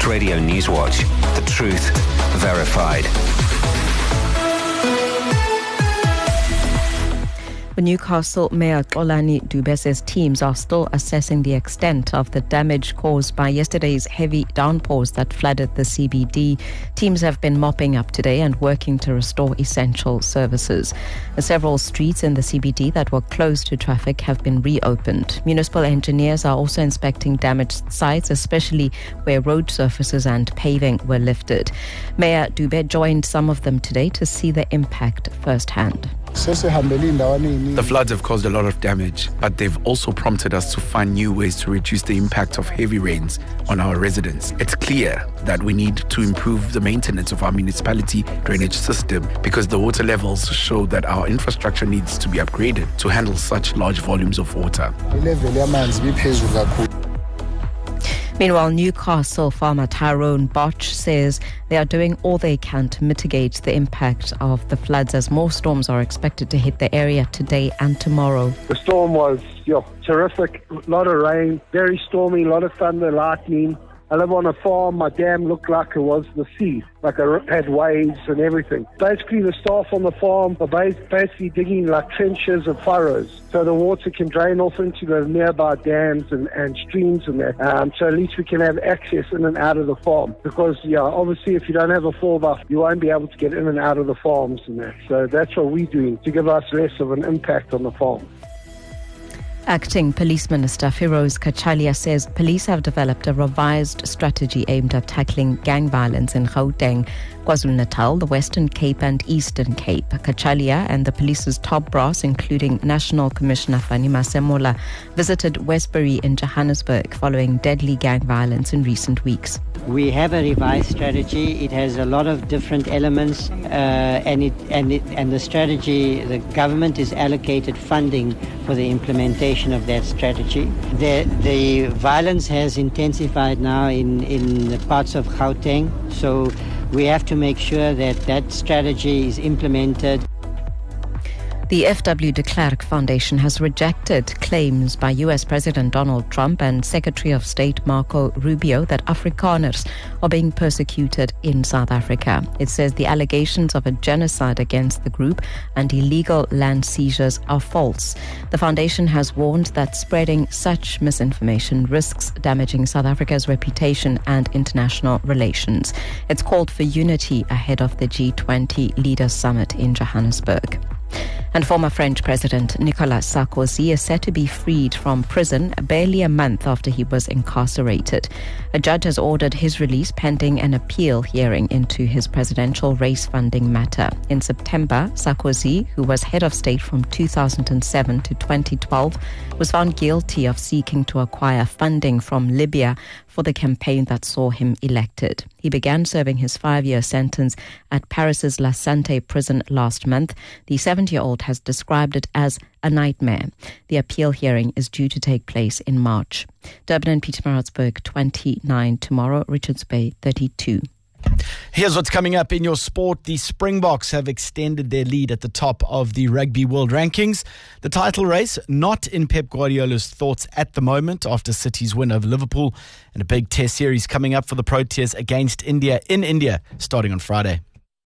Next Radio Newswatch. The truth verified. The Newcastle Mayor Xolani Dube says teams are still assessing the extent of the damage caused by yesterday's heavy downpours that flooded the CBD. Teams have been mopping up today and working to restore essential services. Several streets in the CBD that were closed to traffic have been reopened. Municipal engineers are also inspecting damaged sites, especially where road surfaces and paving were lifted. Mayor Dube joined some of them today to see the impact firsthand. The floods have caused a lot of damage, but they've also prompted us to find new ways to reduce the impact of heavy rains on our residents. It's clear that we need to improve the maintenance of our municipality drainage system because the water levels show that our infrastructure needs to be upgraded to handle such large volumes of water. Meanwhile, Newcastle farmer Tyrone Botch says they are doing all they can to mitigate the impact of the floods as more storms are expected to hit the area today and tomorrow. The storm was terrific. A lot of rain, very stormy, a lot of thunder, lightning. I live on a farm. My dam looked like it was the sea, like it had waves and everything. Basically, the staff on the farm are basically digging like trenches and furrows so the water can drain off into the nearby dams and streams and that. So at least we can have access in and out of the farm. Because, obviously, if you don't have a 4x, you won't be able to get in and out of the farms and that. So that's what we're doing to give us less of an impact on the farm. Acting Police Minister Firoz Kachalia says police have developed a revised strategy aimed at tackling gang violence in Gauteng, KwaZulu-Natal, the Western Cape and Eastern Cape. Kachalia and the police's top brass, including National Commissioner Fani Masemola, visited Westbury in Johannesburg following deadly gang violence in recent weeks. We have a revised strategy. It has a lot of different elements, and the strategy, the government is allocated funding for the implementation of that strategy. The violence has intensified now in the parts of Gauteng, so we have to make sure that that strategy is implemented. The F.W. de Klerk Foundation has rejected claims by U.S. President Donald Trump and Secretary of State Marco Rubio that Afrikaners are being persecuted in South Africa. It says the allegations of a genocide against the group and illegal land seizures are false. The foundation has warned that spreading such misinformation risks damaging South Africa's reputation and international relations. It's called for unity ahead of the G20 Leaders Summit in Johannesburg. And former French President Nicolas Sarkozy is set to be freed from prison barely a month after he was incarcerated. A judge has ordered his release pending an appeal hearing into his presidential race funding matter. In September, Sarkozy, who was head of state from 2007 to 2012, was found guilty of seeking to acquire funding from Libya for the campaign that saw him elected. He began serving his 5-year sentence at Paris's La Santé prison last month. The 70-year-old has described it as a nightmare. The appeal hearing is due to take place in March. Durban and Pietermaritzburg 29 tomorrow, Richards Bay 32. Here's what's coming up in your sport. The Springboks have extended their lead at the top of the Rugby World Rankings. The title race not in Pep Guardiola's thoughts at the moment after City's win over Liverpool, and a big test series coming up for the Proteas against India in India starting on Friday.